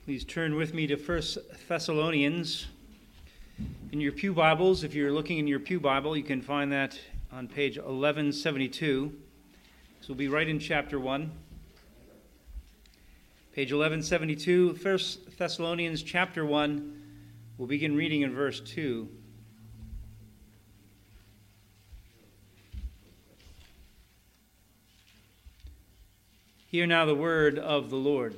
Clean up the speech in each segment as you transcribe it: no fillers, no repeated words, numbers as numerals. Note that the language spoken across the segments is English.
Please turn with me to 1 Thessalonians. In your pew Bibles, if you're looking in your pew Bible, you can find that on page 1172. So we'll be right in chapter 1. Page 1172, 1 Thessalonians chapter 1. We'll begin reading in verse 2. Hear now the word of the Lord.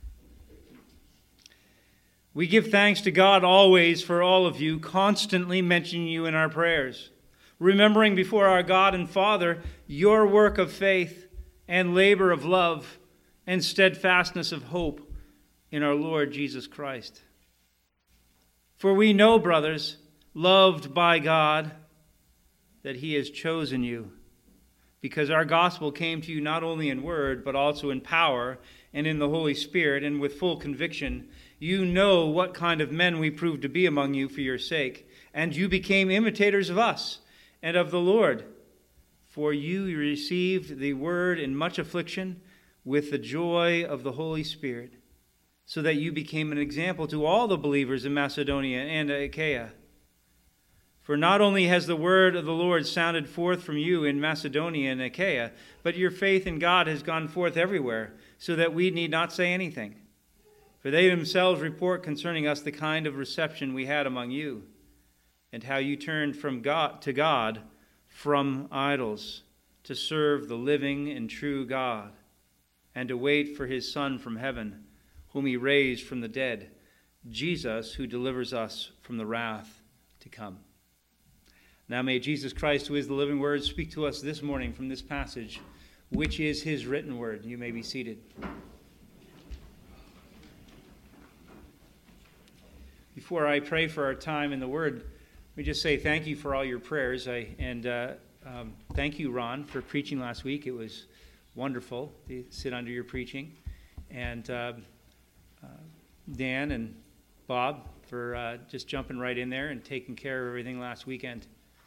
We give thanks to God always for all of you, constantly mentioning you in our prayers, remembering before our God and Father your work of faith and labor of love and steadfastness of hope in our Lord Jesus Christ. For we know, brothers, loved by God, that he has chosen you, because our gospel came to you not only in word, but also in power and in the Holy Spirit and with full conviction. You know what kind of men we proved to be among you for your sake, and you became imitators of us and of the Lord. For you received the word in much affliction with the joy of the Holy Spirit, so that you became an example to all the believers in Macedonia and Achaia. For not only has the word of the Lord sounded forth from you in Macedonia and Achaia, but your faith in God has gone forth everywhere, so that we need not say anything. For they themselves report concerning us the kind of reception we had among you, and how you turned from God to God from idols, to serve the living and true God, and to wait for his Son from heaven, whom he raised from the dead, Jesus, who delivers us from the wrath to come. Now may Jesus Christ, who is the living word, speak to us this morning from this passage, which is his written word. You may be seated. Before I pray for our time in the Word, let me just say thank you for all your prayers. Thank you, Ron, for preaching last week. It was wonderful to sit under your preaching. And Dan and Bob for just jumping right in there and taking care of everything last weekend.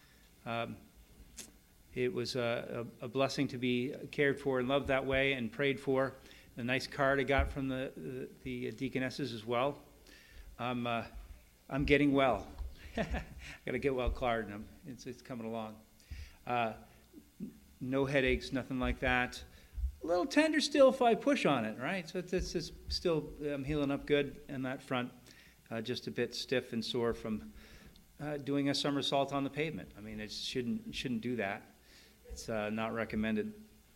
It was a blessing to be cared for and loved that way and prayed for. A nice card I got from the deaconesses as well. I'm getting well. I got a get well card, and it's coming along. No headaches, nothing like that. A little tender still if I push on it, right? So it's still I'm healing up good on that front. Just a bit stiff and sore from doing a somersault on the pavement. I mean, it shouldn't do that. It's not recommended.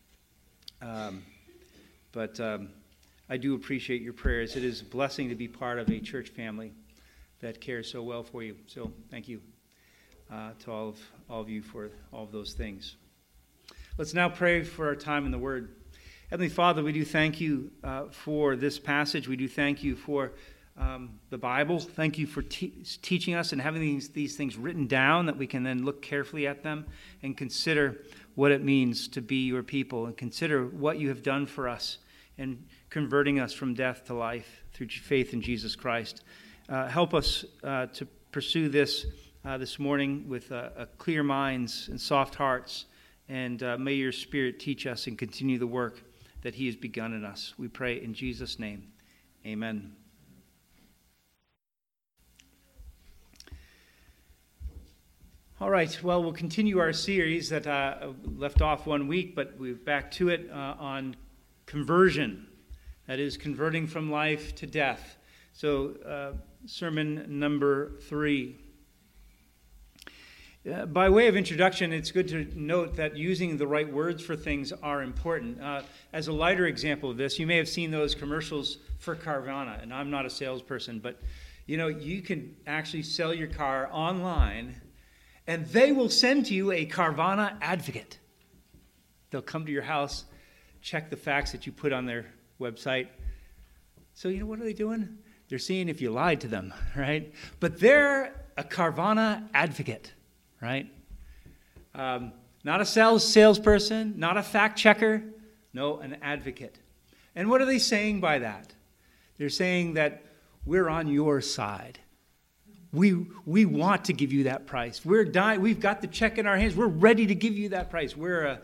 But I do appreciate your prayers. It is a blessing to be part of a church family that cares so well for you. So thank you to all of you for all of those things. Let's now pray for our time in the Word. Heavenly Father, we do thank you for this passage. We do thank you for the Bible. Thank you for teaching us and having these things written down that we can then look carefully at them and consider what it means to be your people and consider what you have done for us and converting us from death to life through faith in Jesus Christ. Help us to pursue this morning with clear minds and soft hearts, and may your Spirit teach us and continue the work that he has begun in us. We pray in Jesus' name. Amen. All right, well, we'll continue our series that left off 1 week, but we're back to it on conversion. That is, converting from life to death. So, sermon number 3. By way of introduction, it's good to note that using the right words for things are important. As a lighter example of this, you may have seen those commercials for Carvana, and I'm not a salesperson, but you can actually sell your car online, and they will send to you a Carvana advocate. They'll come to your house, check the facts that you put on their website. So what are they doing? They're seeing if you lied to them, right? But they're a Carvana advocate, right? Not a salesperson, not a fact checker, no, an advocate. And what are they saying by that? They're saying that we're on your side. We want to give you that price. We've got the check in our hands. We're ready to give you that price. We're a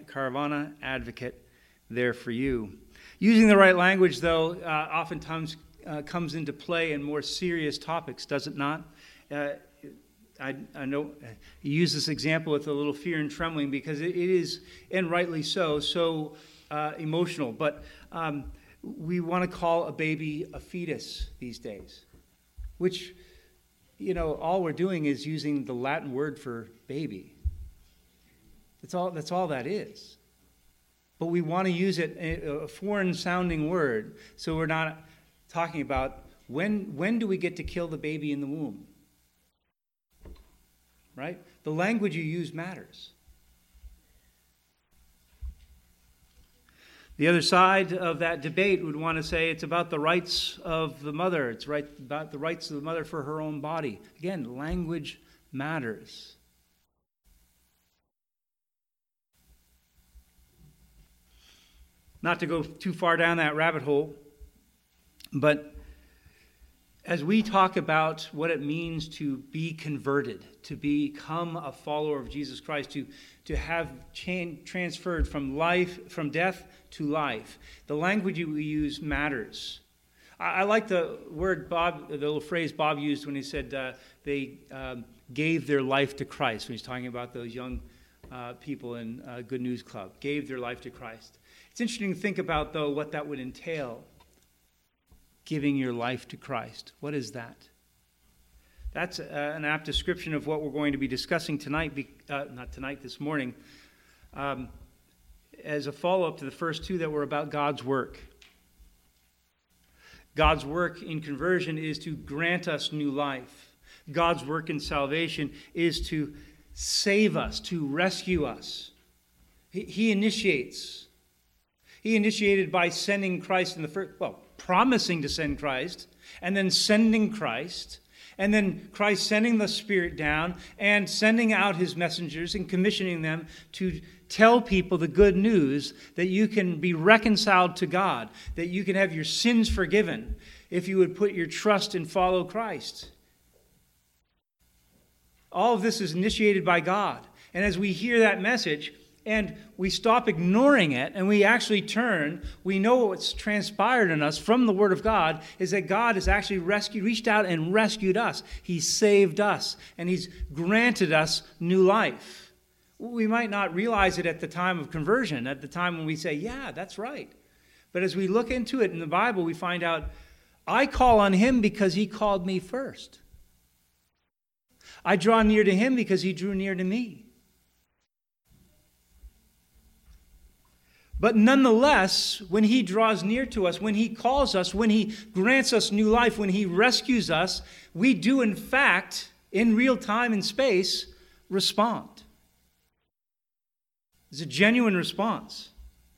Carvana advocate there for you. Using the right language, though, oftentimes comes into play in more serious topics, does it not? I know you use this example with a little fear and trembling because it is, and rightly so emotional. But we want to call a baby a fetus these days, which, all we're doing is using the Latin word for baby. That's all that is. But we want to use it, a foreign-sounding word, so we're not talking about when do we get to kill the baby in the womb? Right? The language you use matters. The other side of that debate would want to say it's about the rights of the mother. It's about the rights of the mother for her own body. Again, language matters. Not to go too far down that rabbit hole, but as we talk about what it means to be converted, to become a follower of Jesus Christ, to have transferred from death to life, the language we use matters. I like the word the little phrase Bob used when he said they gave their life to Christ, when he's talking about those young people in Good News Club, gave their life to Christ. It's interesting to think about, though, what that would entail. Giving your life to Christ. What is that? That's an apt description of what we're going to be discussing tonight, this morning, as a follow-up to the first two that were about God's work. God's work in conversion is to grant us new life. God's work in salvation is to save us, to rescue us. He initiates. He initiated by sending Christ in the first, promising to send Christ, and then sending Christ, and then Christ sending the Spirit down and sending out his messengers and commissioning them to tell people the good news that you can be reconciled to God, that you can have your sins forgiven if you would put your trust and follow Christ. All of this is initiated by God. And as we hear that message, and we stop ignoring it, and we actually turn, we know what's transpired in us from the Word of God is that God has actually reached out and rescued us. He's saved us, and He's granted us new life. We might not realize it at the time of conversion, at the time when we say, yeah, that's right. But as we look into it in the Bible, we find out, I call on Him because He called me first. I draw near to Him because He drew near to me. But nonetheless, when He draws near to us, when He calls us, when He grants us new life, when He rescues us, we do in fact, in real time and space, respond. It's a genuine response.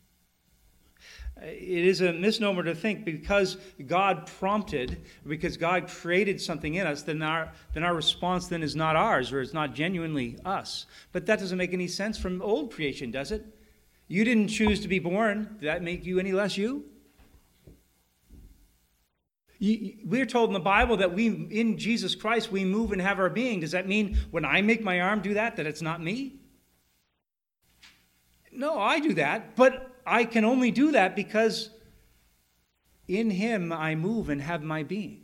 It is a misnomer to think because God prompted, because God created something in us, then our response then is not ours, or it's not genuinely us. But that doesn't make any sense from old creation, does it? You didn't choose to be born. Did that make you any less you? We're told in the Bible that in Jesus Christ, we move and have our being. Does that mean when I make my arm do that it's not me? No, I do that, but I can only do that because in Him I move and have my being.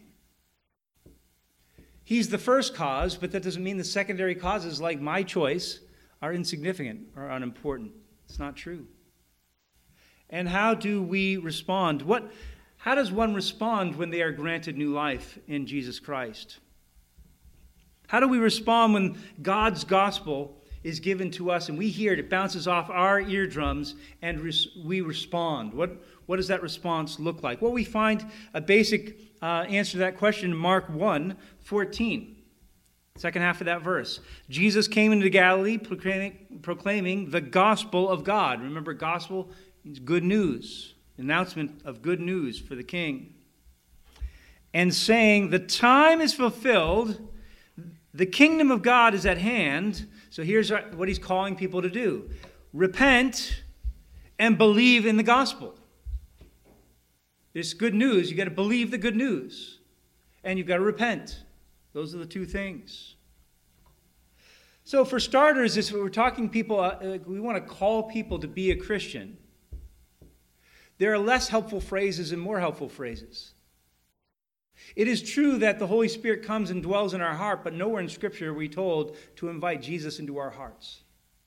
He's the first cause, but that doesn't mean the secondary causes like my choice are insignificant or unimportant. It's not true. And how do we respond? How does one respond when they are granted new life in Jesus Christ? How do we respond when God's gospel is given to us and we hear it, it bounces off our eardrums and we respond? What does that response look like? Well, we find a basic answer to that question in Mark 1:14. Second half of that verse. Jesus came into Galilee proclaiming the gospel of God. Remember, gospel means good news. Announcement of good news for the king. And saying, the time is fulfilled, the kingdom of God is at hand. So here's what he's calling people to do. Repent and believe in the gospel. This good news, you got to believe the good news. And you've got to repent. Those are the two things. So for starters, if we're talking people, we want to call people to be a Christian. There are less helpful phrases and more helpful phrases. It is true that the Holy Spirit comes and dwells in our heart, but nowhere in Scripture are we told to invite Jesus into our hearts.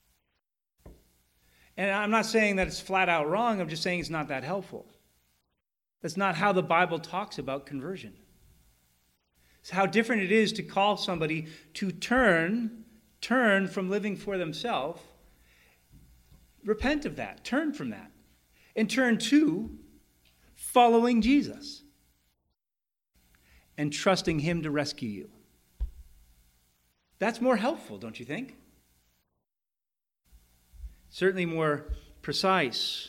And I'm not saying that it's flat out wrong. I'm just saying it's not that helpful. That's not how the Bible talks about conversion. It's how different it is to call somebody to turn from living for themselves, repent of that, turn from that, and turn to following Jesus and trusting him to rescue you. That's more helpful, don't you think? Certainly more precise.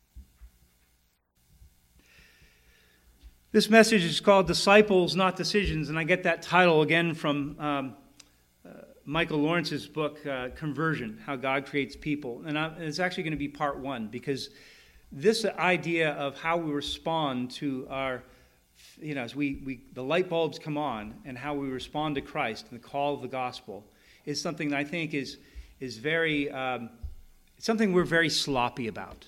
This message is called Disciples, Not Decisions, and I get that title again from Michael Lawrence's book, Conversion, How God Creates People. And it's actually going to be part one, because this idea of how we respond to our, as the light bulbs come on, and how we respond to Christ and the call of the gospel is something that I think is very, something we're very sloppy about.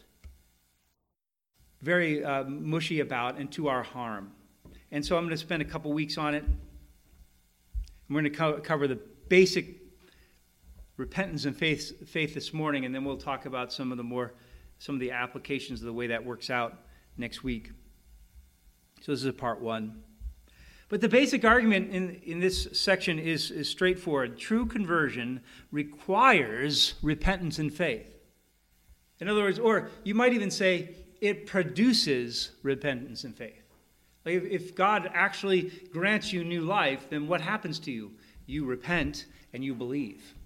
Very mushy about, and to our harm. And so I'm going to spend a couple weeks on it. We're going to cover the basic repentance and faith this morning, and then we'll talk about some of the applications of the way that works out next week. So this is part one. But the basic argument in this section is straightforward. True conversion requires repentance and faith. In other words, or you might even say, it produces repentance and faith. Like if God actually grants you new life, then what happens to you? You repent and you believe.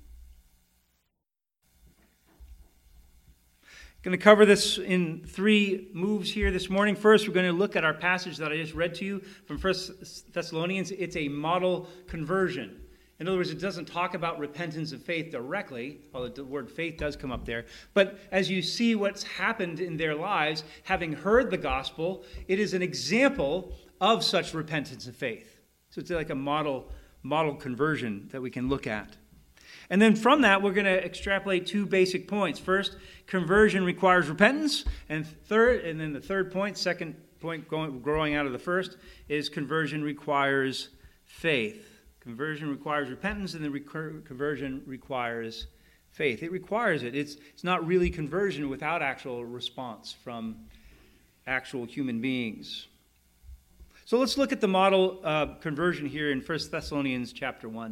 I'm going to cover this in 3 moves here this morning. First, we're going to look at our passage that I just read to you from 1 Thessalonians. It's a model conversion. In other words, it doesn't talk about repentance and faith directly, although the word faith does come up there. But as you see what's happened in their lives, having heard the gospel, it is an example of such repentance and faith. So it's like a model conversion that we can look at. And then from that, we're going to extrapolate 2 basic points. First, conversion requires repentance. And then the third point, second point growing out of the first, is conversion requires faith. Conversion requires repentance, and the conversion requires faith. It requires it. It's not really conversion without actual response from actual human beings. So let's look at the model conversion here in 1 Thessalonians chapter 1.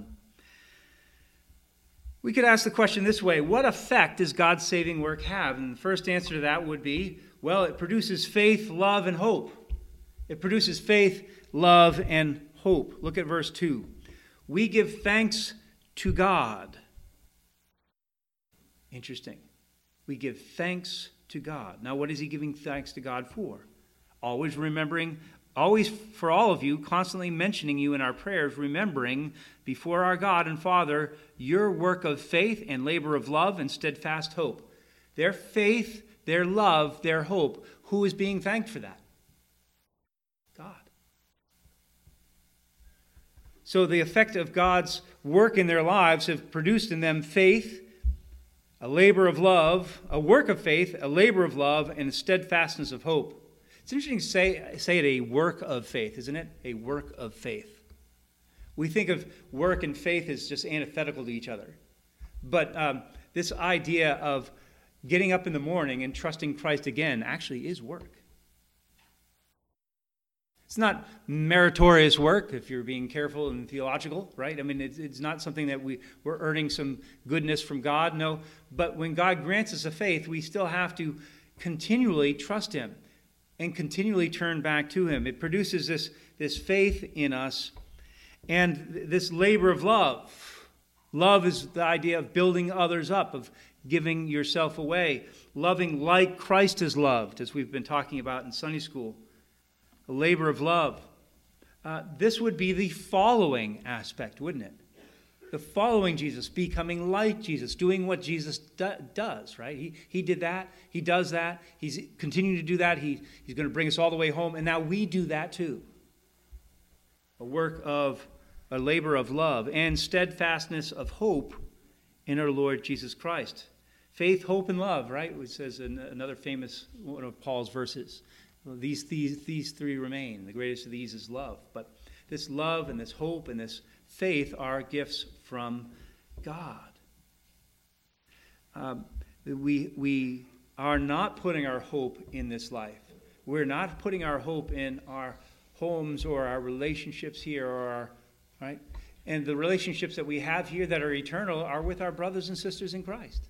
We could ask the question this way: what effect does God's saving work have? And the first answer to that would be, well, it produces faith, love, and hope. It produces faith, love, and hope. Look at verse 2. We give thanks to God. Interesting. We give thanks to God. Now, what is he giving thanks to God for? Always remembering, always for all of you, constantly mentioning you in our prayers, remembering before our God and Father your work of faith and labor of love and steadfast hope. Their faith, their love, their hope. Who is being thanked for that? God. So the effect of God's work in their lives have produced in them faith, a labor of love, a work of faith, a labor of love, and a steadfastness of hope. It's interesting to say it a work of faith, isn't it? A work of faith. We think of work and faith as just antithetical to each other. But this idea of getting up in the morning and trusting Christ again actually is work. It's not meritorious work, if you're being careful and theological, right? I mean, it's not something that we're earning some goodness from God, no. But when God grants us a faith, we still have to continually trust him and continually turn back to him. It produces this faith in us and this labor of love. Love is the idea of building others up, of giving yourself away, loving like Christ has loved, as we've been talking about in Sunday school. A labor of love. This would be the following aspect, wouldn't it? The following Jesus, becoming like Jesus, doing what Jesus does, right? He did that. He does that. He's continuing to do that. He's going to bring us all the way home. And now we do that too. A labor of love and steadfastness of hope in our Lord Jesus Christ. Faith, hope, and love, right? It says in another famous one of Paul's verses. These 3 remain. The greatest of these is love. But this love and this hope and this faith are gifts from God. We are not putting our hope in this life. We're not putting our hope in our homes or our relationships here or our, right? And the relationships that we have here that are eternal are with our brothers and sisters in Christ.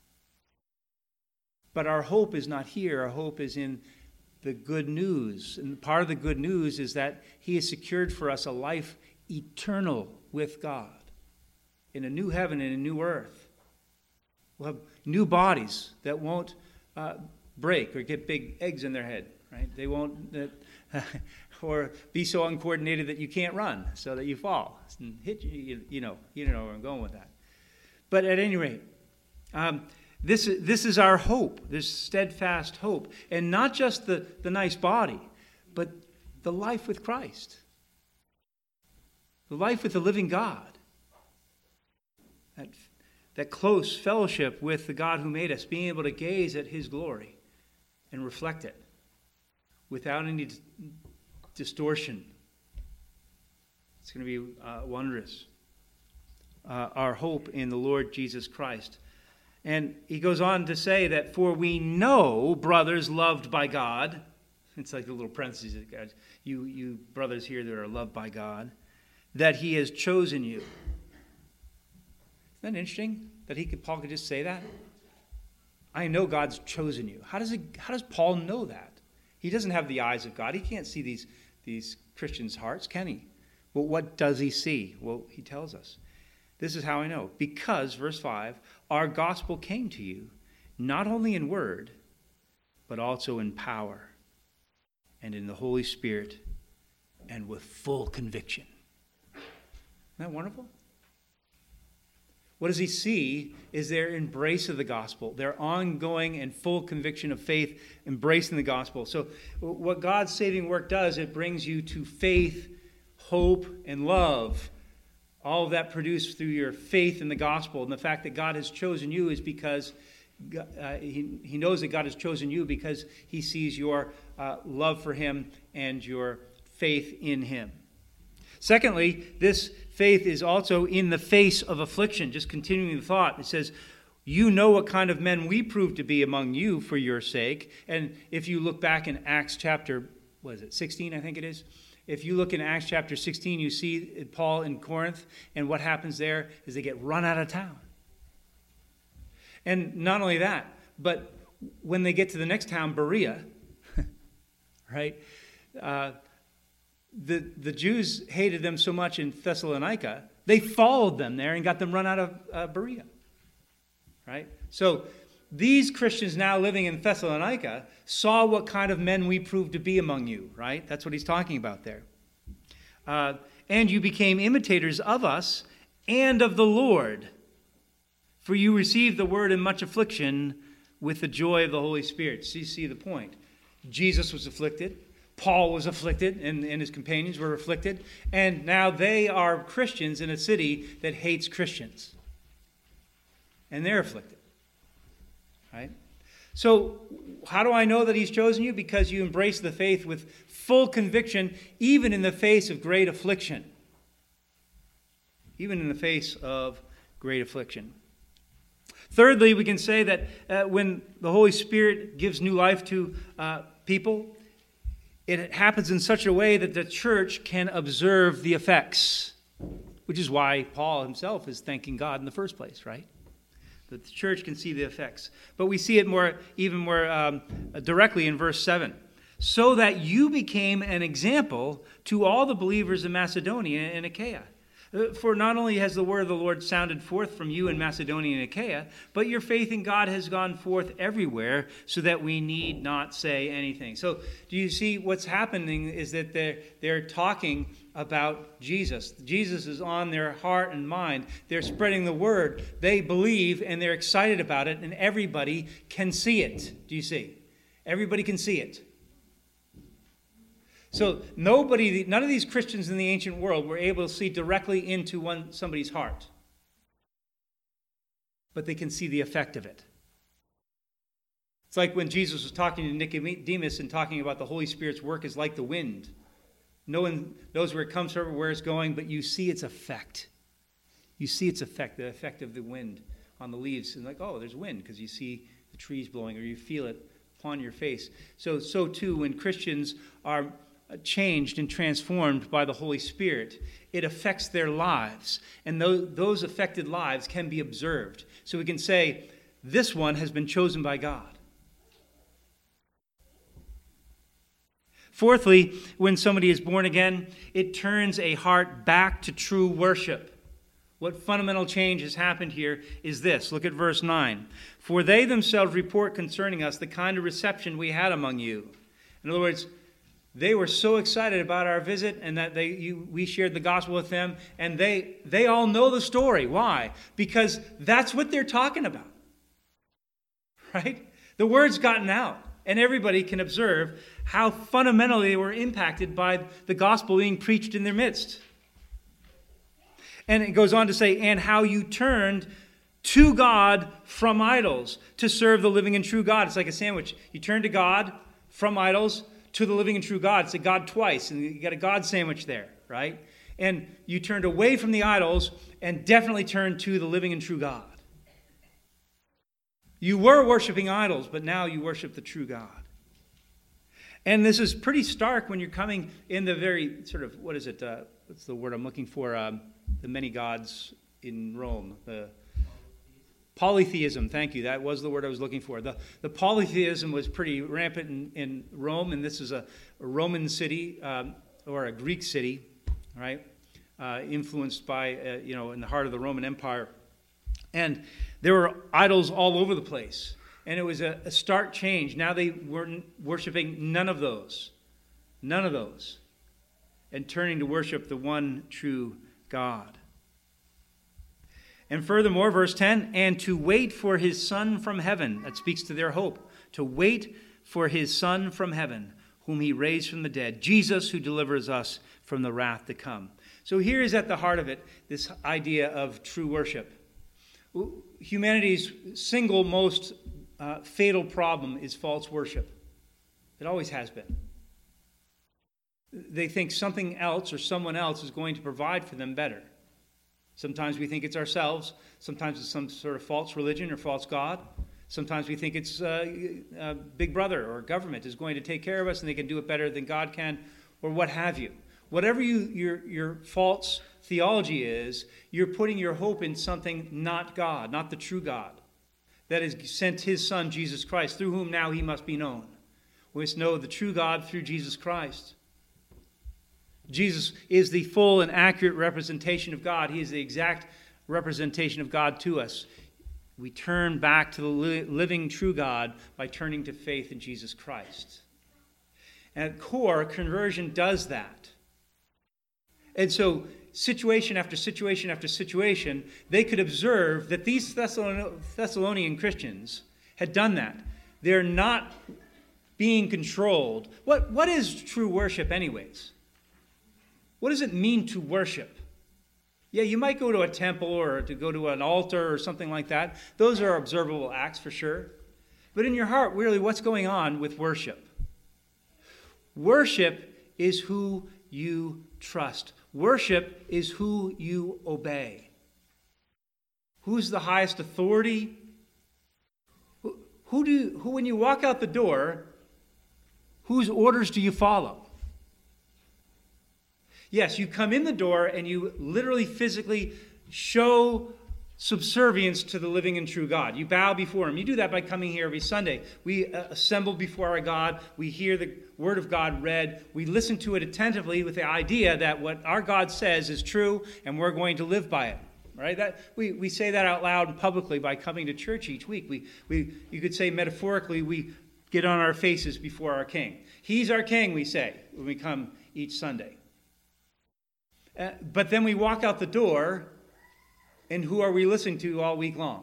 But our hope is not here. Our hope is in the good news. And part of the good news is that he has secured for us a life eternal with God in a new heaven and a new earth. We'll have new bodies that won't break or get big eggs in their head, right? They won't, or be so uncoordinated that you can't run so that you fall and hit you. You know where I'm going with that. But at any rate, this is our hope, this steadfast hope. And not just the nice body, but the life with Christ. The life with the living God. That close fellowship with the God who made us, being able to gaze at his glory and reflect it without any distortion. It's going to be wondrous. Our hope in the Lord Jesus Christ. And he goes on to say that, for we know, brothers loved by God, it's like a little parenthesis, you brothers here that are loved by God, that he has chosen you. Isn't that interesting that Paul could just say that? I know God's chosen you. How does Paul know that? He doesn't have the eyes of God. He can't see these Christians' hearts, can he? Well, what does he see? Well, he tells us. This is how I know. Because, verse 5, our gospel came to you, not only in word, but also in power, and in the Holy Spirit, and with full conviction. Isn't that wonderful? What does he see is their embrace of the gospel, their ongoing and full conviction of faith, embracing the gospel. So what God's saving work does, it brings you to faith, hope, and love. All of that produced through your faith in the gospel. And the fact that God has chosen you is because he knows that God has chosen you because he sees your love for him and your faith in him. Secondly, this faith is also in the face of affliction. Just continuing the thought, it says, you know what kind of men we proved to be among you for your sake. And if you look back in Acts chapter, 16, I think it is. If you look in Acts chapter 16, you see Paul in Corinth, and what happens there is they get run out of town. And not only that, but when they get to the next town, Berea, right? The Jews hated them so much in Thessalonica, they followed them there and got them run out of Berea. Right? So these Christians now living in Thessalonica saw what kind of men we proved to be among you. Right? That's what he's talking about there. And you became imitators of us and of the Lord, for you received the word in much affliction with the joy of the Holy Spirit. So you see the point. Jesus was afflicted. Paul was afflicted, and his companions were afflicted. And now they are Christians in a city that hates Christians. And they're afflicted. Right? So how do I know that he's chosen you? Because you embrace the faith with full conviction, even in the face of great affliction. Even in the face of great affliction. Thirdly, we can say that when the Holy Spirit gives new life to people, it happens in such a way that the church can observe the effects, which is why Paul himself is thanking God in the first place, right? That the church can see the effects. But we see it even more directly in verse 7. So that you became an example to all the believers in Macedonia and Achaia. For not only has the word of the Lord sounded forth from you in Macedonia and Achaia, but your faith in God has gone forth everywhere, so that we need not say anything. So do you see what's happening is that they're talking about Jesus. Jesus is on their heart and mind. They're spreading the word. They believe and they're excited about it, and everybody can see it. Do you see? Everybody can see it. So none of these Christians in the ancient world were able to see directly into somebody's heart. But they can see the effect of it. It's like when Jesus was talking to Nicodemus and talking about the Holy Spirit's work is like the wind. No one knows where it comes from or where it's going, but you see its effect. You see its effect, the effect of the wind on the leaves. And like, oh, there's wind because you see the trees blowing or you feel it upon your face. So too, when Christians are changed and transformed by the Holy Spirit, it affects their lives. And those affected lives can be observed. So we can say, this one has been chosen by God. Fourthly, when somebody is born again, it turns a heart back to true worship. What fundamental change has happened here is this. Look at verse 9. For they themselves report concerning us the kind of reception we had among you. In other words, they were so excited about our visit and that we shared the gospel with them, and they all know the story. Why? Because that's what they're talking about. Right? The word's gotten out, and everybody can observe how fundamentally they were impacted by the gospel being preached in their midst. And it goes on to say, and how you turned to God from idols to serve the living and true God. It's like a sandwich. You turn to God from idols to the living and true God. It's a God twice, and you got a God sandwich there, right? And you turned away from the idols and definitely turned to the living and true God. You were worshiping idols, but now you worship the true God. And this is pretty stark when you're coming in the very sort of, what is it? What's the word I'm looking for? The many gods in Rome. The polytheism, thank you. That was the word I was looking for. The polytheism was pretty rampant in Rome, and this is a Roman city or a Greek city, right? Influenced by, in the heart of the Roman Empire. And there were idols all over the place. And it was a stark change. Now they weren't worshiping none of those. None of those. And turning to worship the one true God. And furthermore, verse 10, and to wait for his Son from heaven. That speaks to their hope. To wait for his Son from heaven, whom he raised from the dead. Jesus, who delivers us from the wrath to come. So here is at the heart of it, this idea of true worship. Humanity's single most fatal problem is false worship. It always has been. They think something else or someone else is going to provide for them better. Sometimes we think it's ourselves. Sometimes it's some sort of false religion or false god. Sometimes we think it's Big Brother or government is going to take care of us and they can do it better than God can, or what have you. Whatever your false theology is, you're putting your hope in something not God, not the true God, that has sent his Son, Jesus Christ, through whom now he must be known. We must know the true God through Jesus Christ. Jesus is the full and accurate representation of God. He is the exact representation of God to us. We turn back to the living true God by turning to faith in Jesus Christ. And at core, conversion does that. And so, situation after situation after situation, they could observe that these Thessalonian Christians had done that. They're not being controlled. What is true worship anyways? What does it mean to worship? Yeah, you might go to a temple or to go to an altar or something like that. Those are observable acts for sure. But in your heart, really, what's going on with worship? Worship is who you trust. Worship is who you obey. Who's the highest authority? Who when you walk out the door, whose orders do you follow? Yes, you come in the door and you literally physically show subservience to the living and true God. You bow before him. You do that by coming here every Sunday. We assemble before our God. We hear the word of God read. We listen to it attentively with the idea that what our God says is true and we're going to live by it. Right? We say that out loud and publicly by coming to church each week. You could say metaphorically, we get on our faces before our King. He's our King, we say, when we come each Sunday. But then we walk out the door, and who are we listening to all week long?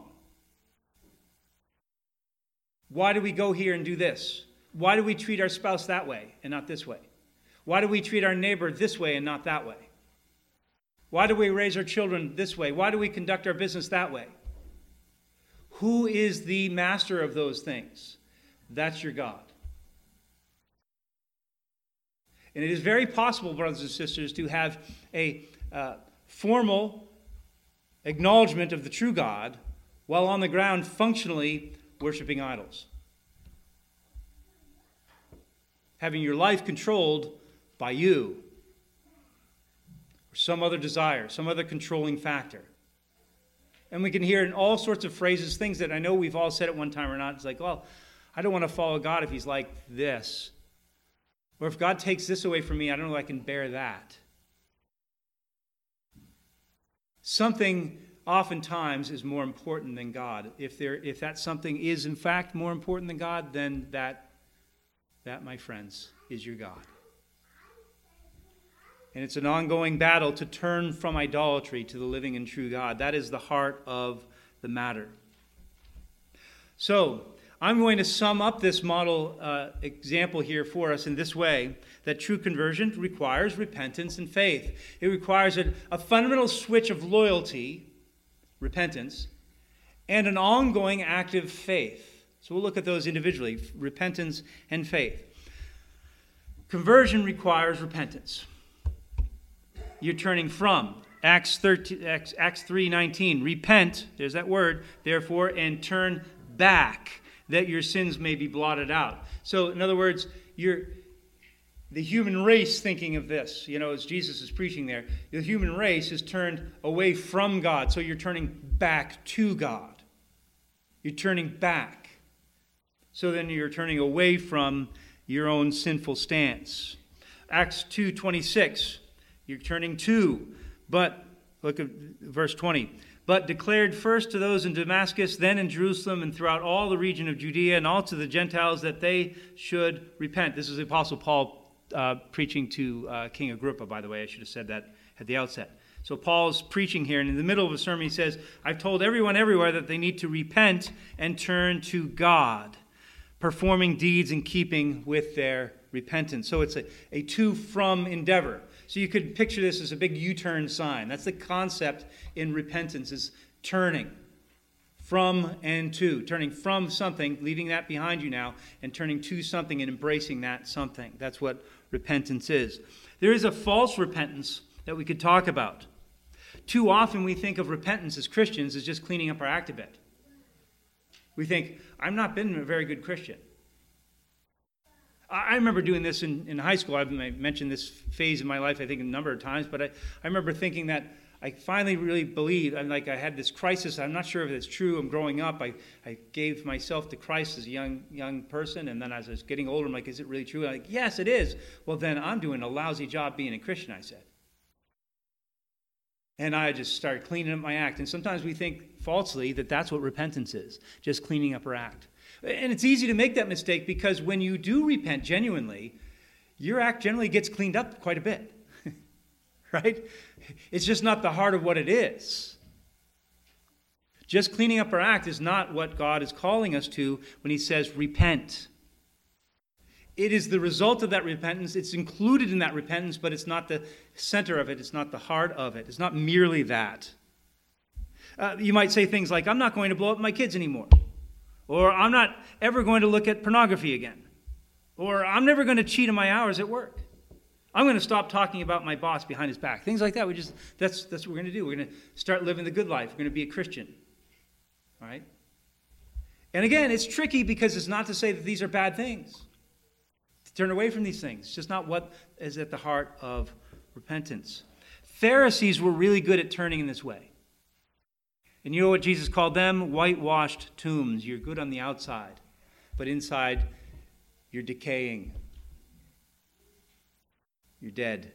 Why do we go here and do this? Why do we treat our spouse that way and not this way? Why do we treat our neighbor this way and not that way? Why do we raise our children this way? Why do we conduct our business that way? Who is the master of those things? That's your God. And it is very possible, brothers and sisters, to have a formal acknowledgement of the true God while on the ground functionally worshiping idols. Having your life controlled by you or some other desire, some other controlling factor. And we can hear in all sorts of phrases, things that I know we've all said at one time or not. It's like, well, I don't want to follow God if he's like this. Or if God takes this away from me, I don't know if I can bear that. Something oftentimes is more important than God. If that something is in fact more important than God, then that, my friends, is your God. And it's an ongoing battle to turn from idolatry to the living and true God. That is the heart of the matter. So, I'm going to sum up this model example here for us in this way, that true conversion requires repentance and faith. It requires a fundamental switch of loyalty, repentance, and an ongoing active faith. So we'll look at those individually, repentance and faith. Conversion requires repentance. You're turning from. Acts 3:19, repent, there's that word, therefore, and turn back, that your sins may be blotted out. So, in other words, the human race thinking of this, as Jesus is preaching there, the human race is turned away from God, so you're turning back to God. You're turning back. So then you're turning away from your own sinful stance. Acts 2:26, you're turning to, but, look at verse 20, but declared first to those in Damascus, then in Jerusalem, and throughout all the region of Judea, and all to the Gentiles, that they should repent. This is the Apostle Paul preaching to King Agrippa, by the way. I should have said that at the outset. So Paul's preaching here, and in the middle of a sermon he says, I've told everyone everywhere that they need to repent and turn to God, performing deeds in keeping with their repentance. So it's a to-from endeavor. So you could picture this as a big U-turn sign. That's the concept in repentance, is turning from and to. Turning from something, leaving that behind you now, and turning to something and embracing that something. That's what repentance is. There is a false repentance that we could talk about. Too often we think of repentance as Christians as just cleaning up our act a bit. We think, I've not been a very good Christian. I remember doing this in high school. I've mentioned this phase in my life, I think, a number of times, but I remember thinking that I finally really believed, I had this crisis. I'm not sure if it's true. I'm growing up. I gave myself to Christ as a young person, and then as I was getting older, I'm like, is it really true? I'm like, yes, it is. Well, then I'm doing a lousy job being a Christian, I said. And I just started cleaning up my act. And sometimes we think falsely that that's what repentance is, just cleaning up our act. And it's easy to make that mistake because when you do repent genuinely, your act generally gets cleaned up quite a bit, right? It's just not the heart of what it is. Just cleaning up our act is not what God is calling us to when he says repent. It is the result of that repentance. It's included in that repentance, but it's not the center of it. It's not the heart of it. It's not merely that. You might say things like, I'm not going to blow up my kids anymore. Or I'm not ever going to look at pornography again. Or I'm never going to cheat on my hours at work. I'm going to stop talking about my boss behind his back. Things like that. That's what we're going to do. We're going to start living the good life. We're going to be a Christian. All right? And again, it's tricky because it's not to say that these are bad things. To turn away from these things. It's just not what is at the heart of repentance. Pharisees were really good at turning in this way. And you know what Jesus called them? Whitewashed tombs. You're good on the outside, but inside you're decaying. You're dead.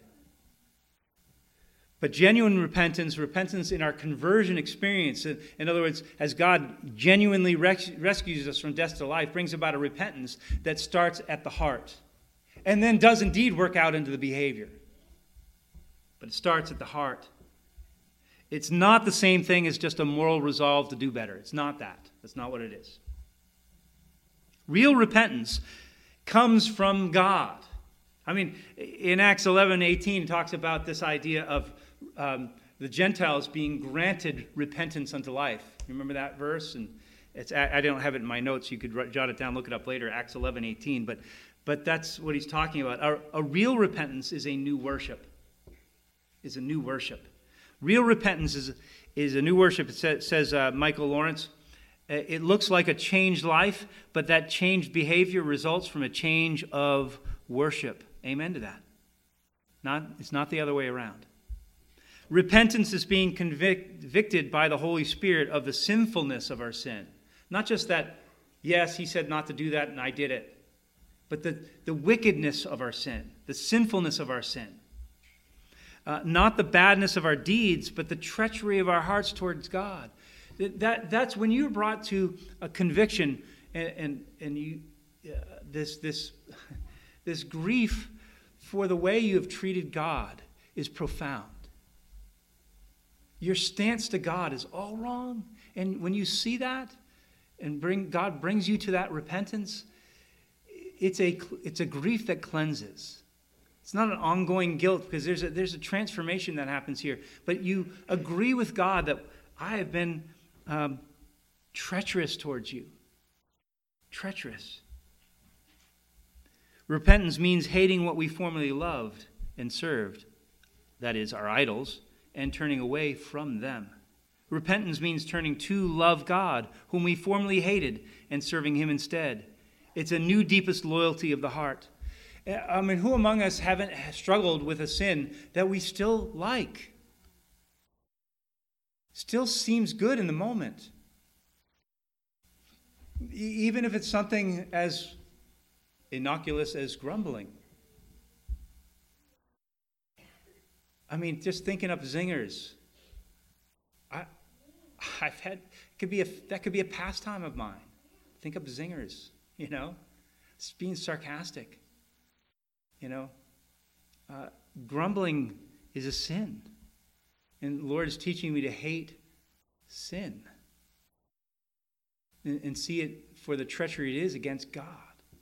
But genuine repentance in our conversion experience, in other words, as God genuinely rescues us from death to life, brings about a repentance that starts at the heart and then does indeed work out into the behavior. But it starts at the heart. It's not the same thing as just a moral resolve to do better. It's not that. That's not what it is. Real repentance comes from God. I mean, in Acts 11:18, it talks about this idea of the Gentiles being granted repentance unto life. You remember that verse? And I don't have it in my notes. You could jot it down, look it up later, Acts 11:18. But But that's what he's talking about. A real repentance is a new worship. Is a new worship. Real repentance is a new worship. It says Michael Lawrence, it looks like a changed life, but that changed behavior results from a change of worship. Amen to that. It's not the other way around. Repentance is being convicted by the Holy Spirit of the sinfulness of our sin. Not just that, yes, he said not to do that and I did it. But the wickedness of our sin, the sinfulness of our sin. Not the badness of our deeds, but the treachery of our hearts towards God. That's when you're brought to a conviction and you this grief for the way you have treated God is profound. Your stance to God is all wrong. And when you see that and God brings you to that repentance, it's a grief that cleanses. It's not an ongoing guilt because there's a transformation that happens here. But you agree with God that I have been treacherous towards you. Treacherous. Repentance means hating what we formerly loved and served, that is, our idols, and turning away from them. Repentance means turning to love God, whom we formerly hated, and serving him instead. It's a new deepest loyalty of the heart. I mean, who among us haven't struggled with a sin that we still like? Still seems good in the moment. Even if it's something as innocuous as grumbling. I mean, just thinking up zingers. That could be a pastime of mine. Think up zingers, It's being sarcastic. Grumbling is a sin. And the Lord is teaching me to hate sin. And see it for the treachery it is against God.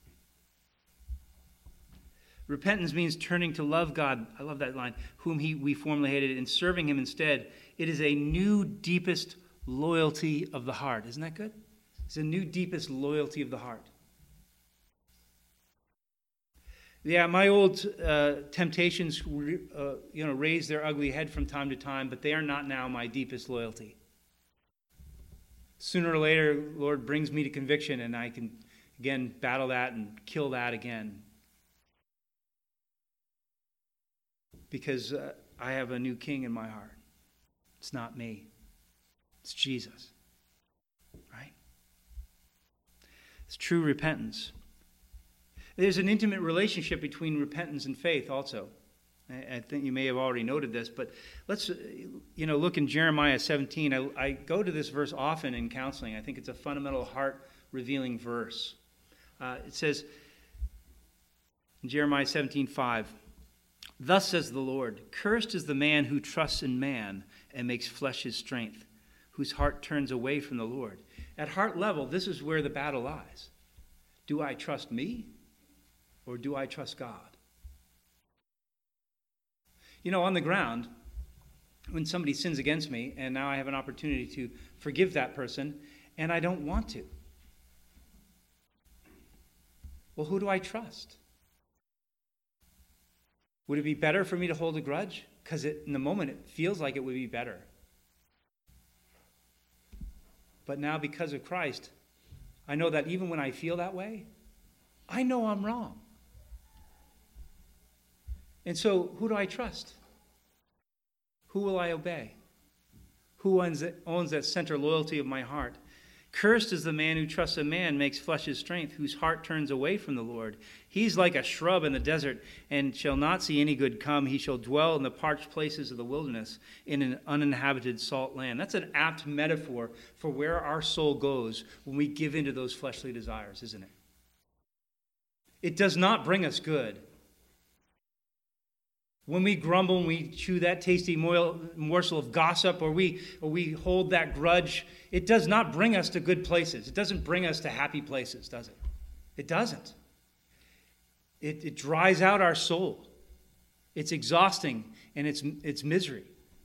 Repentance means turning to love God. I love that line. Whom we formerly hated, and serving him instead. It is a new deepest loyalty of the heart. Isn't that good? It's a new deepest loyalty of the heart. Yeah, my old temptations, raise their ugly head from time to time, but they are not now my deepest loyalty. Sooner or later, Lord brings me to conviction, and I can, again, battle that and kill that again. Because I have a new king in my heart. It's not me. It's Jesus. Right? It's true repentance. There's an intimate relationship between repentance and faith also. I think you may have already noted this, but let's look in Jeremiah 17. I go to this verse often in counseling. I think it's a fundamental heart-revealing verse. It says in Jeremiah 17:5, "Thus says the Lord, cursed is the man who trusts in man and makes flesh his strength, whose heart turns away from the Lord." At heart level, this is where the battle lies. Do I trust me or do I trust God? On the ground, when somebody sins against me and now I have an opportunity to forgive that person and I don't want to, well, who do I trust? Would it be better for me to hold a grudge? Because in the moment, it feels like it would be better. But now, because of Christ, I know that even when I feel that way, I know I'm wrong. And so, who do I trust? Who will I obey? Who owns that center loyalty of my heart? Cursed is the man who trusts in man, makes flesh his strength, whose heart turns away from the Lord. He's like a shrub in the desert, and shall not see any good come. He shall dwell in the parched places of the wilderness, in an uninhabited salt land. That's an apt metaphor for where our soul goes when we give into those fleshly desires, isn't it? It does not bring us good. When we grumble and we chew that tasty morsel of gossip, or we hold that grudge, it does not bring us to good places. It doesn't bring us to happy places, does it? It doesn't. It dries out our soul. It's exhausting, and it's misery.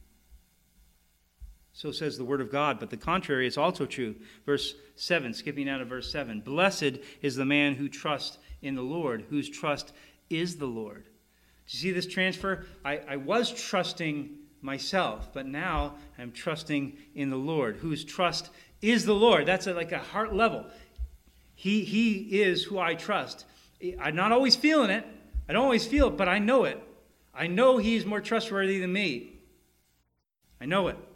So says the Word of God, but the contrary is also true. Verse 7, skipping down to verse 7. Blessed is the man who trusts in the Lord, whose trust is the Lord. Do you see this transfer? I was trusting myself, but now I'm trusting in the Lord, whose trust is the Lord. That's like a heart level. He is who I trust. I'm not always feeling it. I don't always feel it, but I know it. I know he's more trustworthy than me. I know it.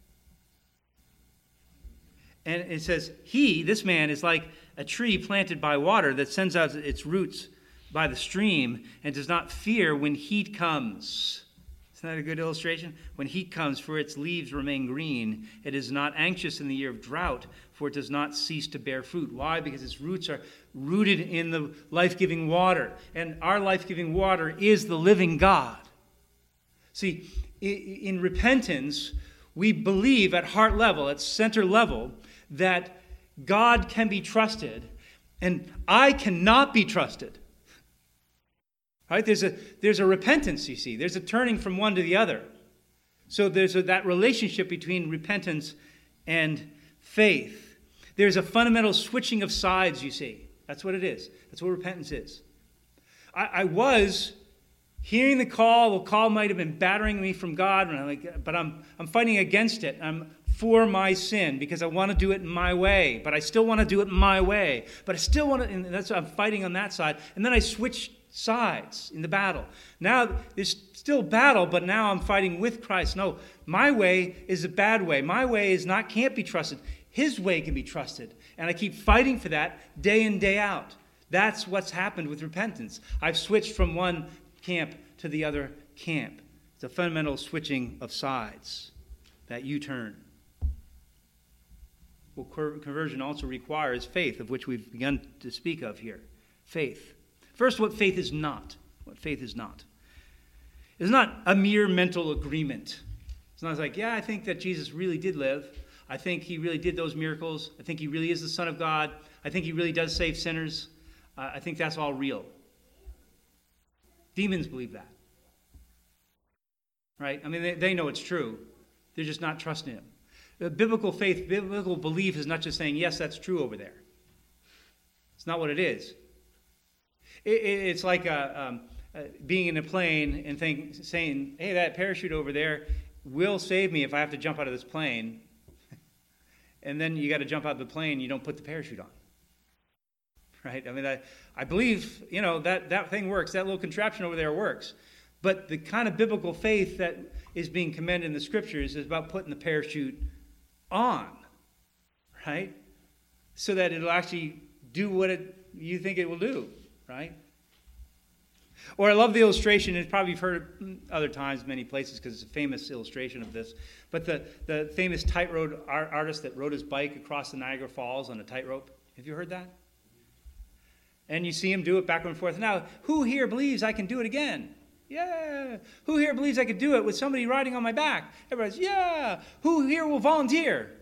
And it says, this man, is like a tree planted by water that sends out its roots by the stream and does not fear when heat comes. Isn't that a good illustration? When heat comes, for its leaves remain green. It is not anxious in the year of drought, for it does not cease to bear fruit. Why? Because its roots are rooted in the life-giving water. And our life-giving water is the living God. See, in repentance, we believe at heart level, at center level, that God can be trusted, and I cannot be trusted. Right? There's a repentance, you see. There's a turning from one to the other. So there's that relationship between repentance and faith. There's a fundamental switching of sides, you see. That's what it is. That's what repentance is. I was hearing the call. The call might have been battering me from God, but I'm fighting against it. I'm for my sin because I want to do it my way, but I still want to do it my way. But I still want to, and that's I'm fighting on that side. And then I switch sides in the battle. Now there's still battle, but now I'm fighting with Christ. No, my way is a bad way. My way can't be trusted. His way can be trusted. And I keep fighting for that day in, day out. That's what's happened with repentance. I've switched from one camp to the other camp. It's a fundamental switching of sides, that U-turn. Well, conversion also requires faith, of which we've begun to speak of here. Faith. First, what faith is not. What faith is not. It's not a mere mental agreement. It's not like, yeah, I think that Jesus really did live. I think he really did those miracles. I think he really is the Son of God. I think he really does save sinners. I think that's all real. Demons believe that. Right? I mean, they know it's true. They're just not trusting him. Biblical faith, biblical belief is not just saying, yes, that's true over there. It's not what it is. It's like being in a plane and saying, hey, that parachute over there will save me if I have to jump out of this plane. And then you got to jump out of the plane, you don't put the parachute on. Right? I mean, I believe, that thing works. That little contraption over there works. But the kind of biblical faith that is being commended in the Scriptures is about putting the parachute on. Right? So that it'll actually do what you think it will do. Right? Or I love the illustration, and probably you've heard it other times, many places, because it's a famous illustration of this. But the famous tightrope artist that rode his bike across the Niagara Falls on a tightrope. Have you heard that? And you see him do it back and forth. Now, who here believes I can do it again? Yeah. Who here believes I could do it with somebody riding on my back? Everybody's, yeah. Who here will volunteer?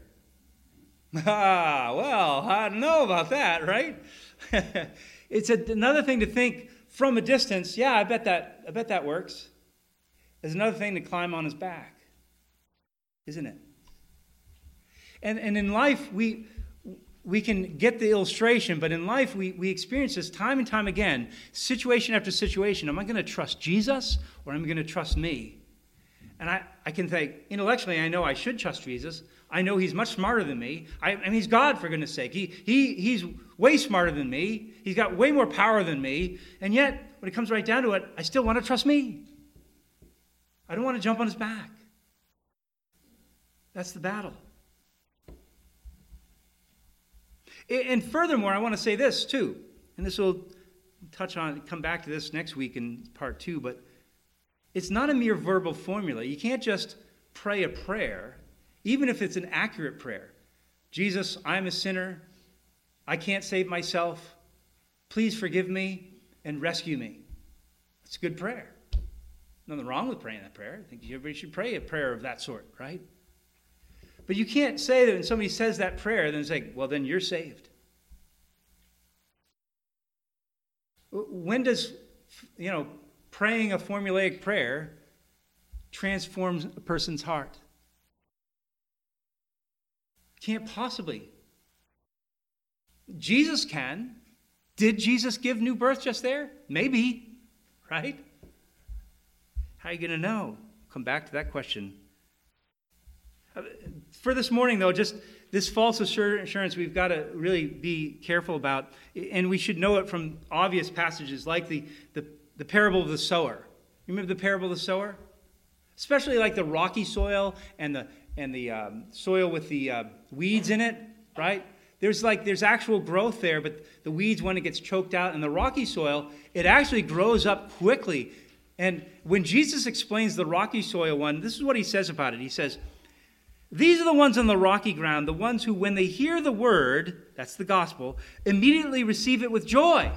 Well, I don't know about that, right? It's another thing to think from a distance, yeah, I bet that works. There's another thing to climb on his back, isn't it? And in life, we can get the illustration, but in life, we experience this time and time again, situation after situation. Am I going to trust Jesus or am I going to trust me? And I can think, intellectually, I know I should trust Jesus. I know he's much smarter than me. And he's God, for goodness sake. He's way smarter than me. He's got way more power than me. And yet, when it comes right down to it, I still want to trust me. I don't want to jump on his back. That's the battle. And furthermore, I want to say this too. And this will come back to this next week in part 2. But it's not a mere verbal formula. You can't just pray a prayer, even if it's an accurate prayer. Jesus, I'm a sinner. I can't save myself. Please forgive me and rescue me. It's a good prayer. Nothing wrong with praying that prayer. I think everybody should pray a prayer of that sort, right? But you can't say that when somebody says that prayer, then say, well, then you're saved. When does, praying a formulaic prayer transforms a person's heart? Can't possibly. Jesus can. Did Jesus give new birth just there? Maybe, right? How are you going to know? Come back to that question. For this morning, though, just this false assurance we've got to really be careful about. And we should know it from obvious passages like the parable of the sower. You remember the parable of the sower? Especially like the rocky soil and the soil with the weeds in it, right? There's actual growth there, but the weeds, when it gets choked out, and the rocky soil, it actually grows up quickly. And when Jesus explains the rocky soil one, this is what he says about it. He says, these are the ones on the rocky ground, the ones who, when they hear the word, that's the gospel, immediately receive it with joy.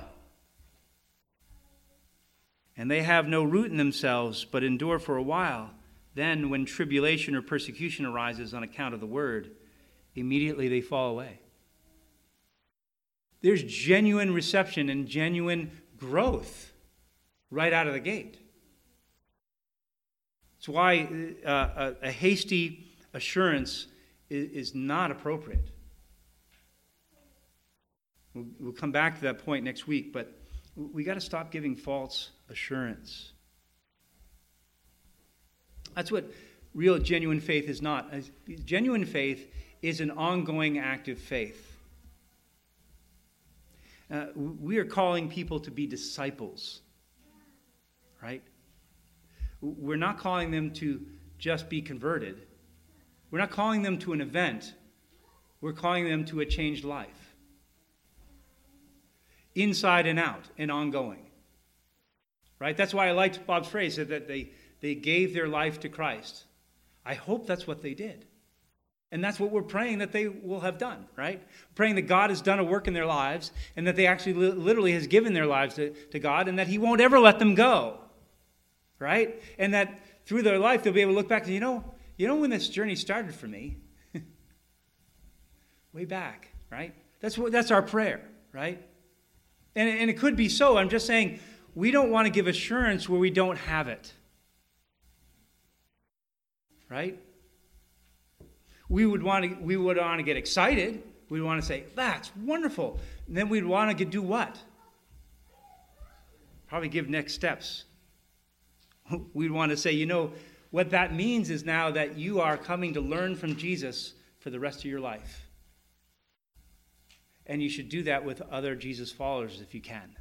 And they have no root in themselves, but endure for a while. Then, when tribulation or persecution arises on account of the word, immediately they fall away. There's genuine reception and genuine growth right out of the gate. It's why a hasty assurance is not appropriate. We'll come back to that point next week, but we got to stop giving false assurance. That's what real genuine faith is not. Genuine faith is an ongoing active faith. We are calling people to be disciples, right? We're not calling them to just be converted. We're not calling them to an event. We're calling them to a changed life. Inside and out and ongoing. Right? That's why I liked Bob's phrase that they gave their life to Christ. I hope that's what they did. And that's what we're praying that they will have done, right? Praying that God has done a work in their lives and that they actually literally has given their lives to God and that he won't ever let them go, right? And that through their life they'll be able to look back and, you know when this journey started for me? Way back, right? That's our prayer, right? And it could be so. I'm just saying we don't want to give assurance where we don't have it, right? We would want to get excited. We'd want to say, that's wonderful. And then we'd want to do what? Probably give next steps. We'd want to say, what that means is now that you are coming to learn from Jesus for the rest of your life. And you should do that with other Jesus followers if you can.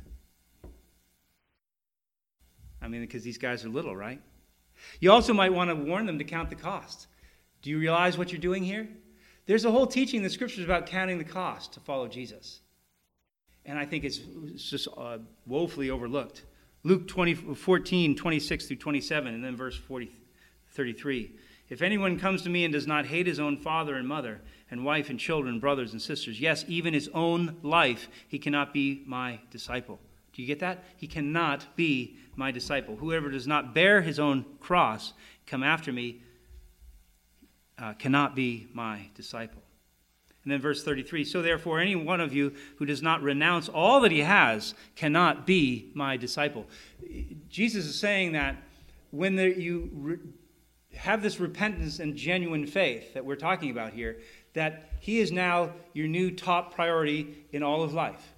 I mean, because these guys are little, right? You also might want to warn them to count the cost. Do you realize what you're doing here? There's a whole teaching in the scriptures about counting the cost to follow Jesus. And I think it's just woefully overlooked. Luke 14, 26 through 27, and then verse 33. If anyone comes to me and does not hate his own father and mother, and wife and children, brothers and sisters, yes, even his own life, he cannot be my disciple. Do you get that? He cannot be my disciple. Whoever does not bear his own cross, come after me, cannot be my disciple. And then verse 33, so therefore any one of you who does not renounce all that he has cannot be my disciple. Jesus is saying that when you have this repentance and genuine faith that we're talking about here, that he is now your new top priority in all of life.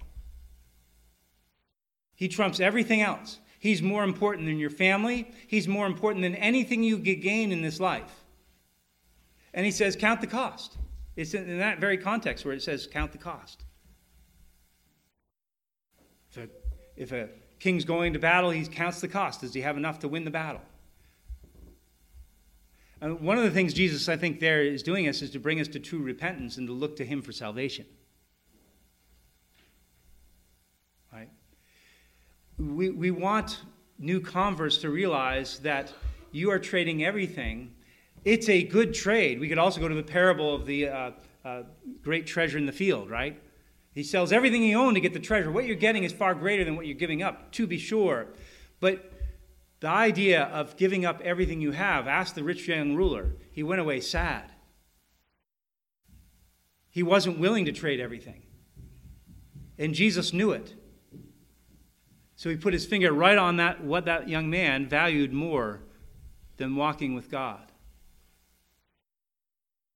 He trumps everything else. He's more important than your family. He's more important than anything you could gain in this life. And he says, count the cost. It's in that very context where it says, count the cost. If a king's going to battle, he counts the cost. Does he have enough to win the battle? And one of the things Jesus, I think, there is doing is to bring us to true repentance and to look to him for salvation. Right? We want new converts to realize that you are trading everything. It's a good trade. We could also go to the parable of the great treasure in the field, right? He sells everything he owned to get the treasure. What you're getting is far greater than what you're giving up, to be sure. But the idea of giving up everything you have, ask the rich young ruler. He went away sad. He wasn't willing to trade everything. And Jesus knew it. So he put his finger right on what that young man valued more than walking with God.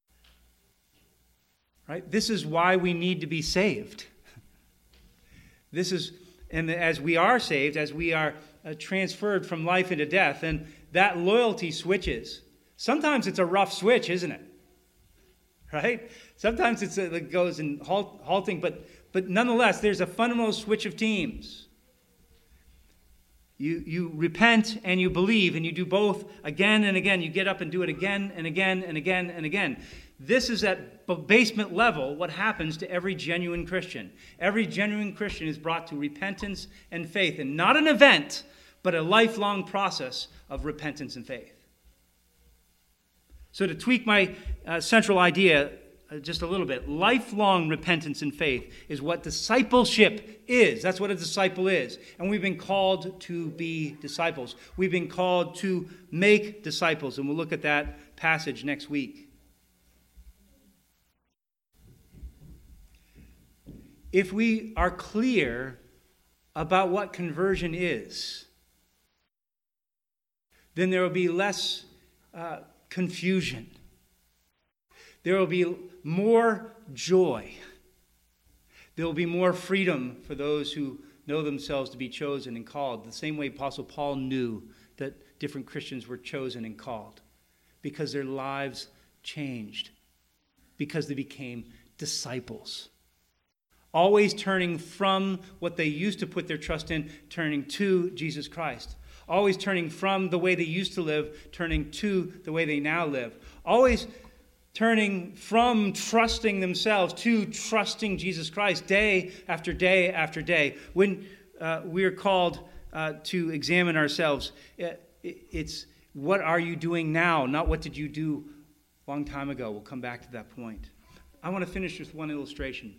Right? This is why we need to be saved. This is, and as we are saved, as we are transferred from life into death, and that loyalty switches. Sometimes it's a rough switch, isn't it? Right? Sometimes it goes in halting, but nonetheless, there's a fundamental switch of teams. You repent and you believe, and you do both again and again. You get up and do it again and again and again and again. This is at basement level what happens to every genuine Christian. Every genuine Christian is brought to repentance and faith, and not an event, but a lifelong process of repentance and faith. So to tweak my central idea just a little bit, lifelong repentance and faith is what discipleship is. That's what a disciple is. And we've been called to be disciples. We've been called to make disciples. And we'll look at that passage next week. If we are clear about what conversion is, then there will be less confusion. There will be more joy. There will be more freedom for those who know themselves to be chosen and called, the same way Apostle Paul knew that different Christians were chosen and called, because their lives changed, because they became disciples. Always turning from what they used to put their trust in, turning to Jesus Christ. Always turning from the way they used to live, turning to the way they now live. Always turning from trusting themselves to trusting Jesus Christ day after day after day. When we are called to examine ourselves, it's what are you doing now, not what did you do a long time ago. We'll come back to that point. I want to finish with one illustration.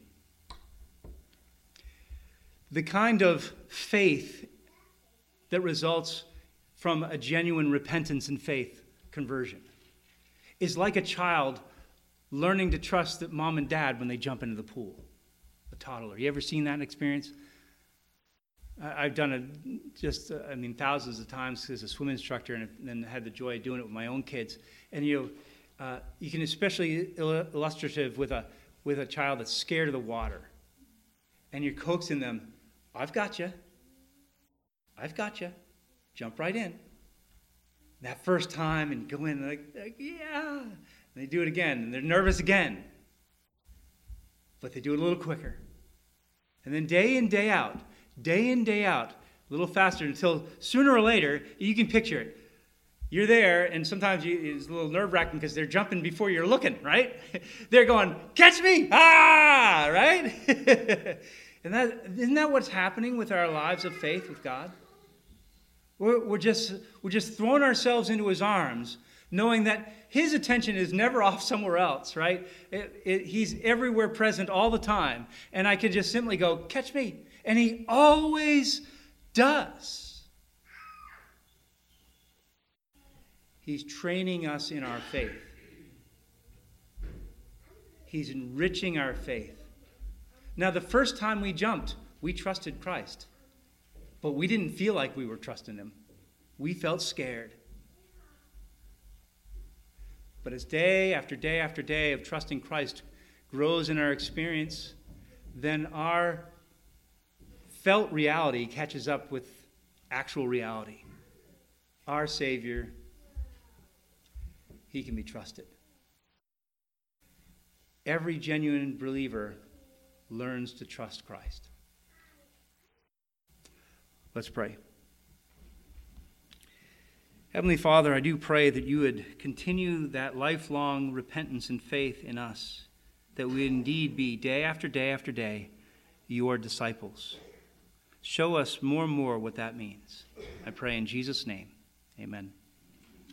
The kind of faith that results from a genuine repentance and faith conversion is like a child learning to trust that mom and dad when they jump into the pool, a toddler. You ever seen that experience? I've done it thousands of times as a swim instructor, and then had the joy of doing it with my own kids. And you can especially illustrative with a child that's scared of the water, and you're coaxing them. I've got you. Jump right in. That first time, and go in, like yeah. And they do it again, and they're nervous again. But they do it a little quicker. And then day in, day out, a little faster, until sooner or later, you can picture it. You're there, and sometimes it's a little nerve-wracking because they're jumping before you're looking, right? They're going, catch me! Ah! Right? And isn't that what's happening with our lives of faith with God? We're just throwing ourselves into his arms, knowing that his attention is never off somewhere else, right? He's everywhere present all the time. And I can just simply go, catch me. And he always does. He's training us in our faith. He's enriching our faith. Now, the first time we jumped, we trusted Christ. But we didn't feel like we were trusting him. We felt scared. But as day after day after day of trusting Christ grows in our experience, then our felt reality catches up with actual reality. Our Savior, he can be trusted. Every genuine believer learns to trust Christ. Let's pray. Heavenly Father, I do pray that you would continue that lifelong repentance and faith in us, that we indeed be day after day after day your disciples. Show us more and more what that means. I pray in Jesus' name. Amen.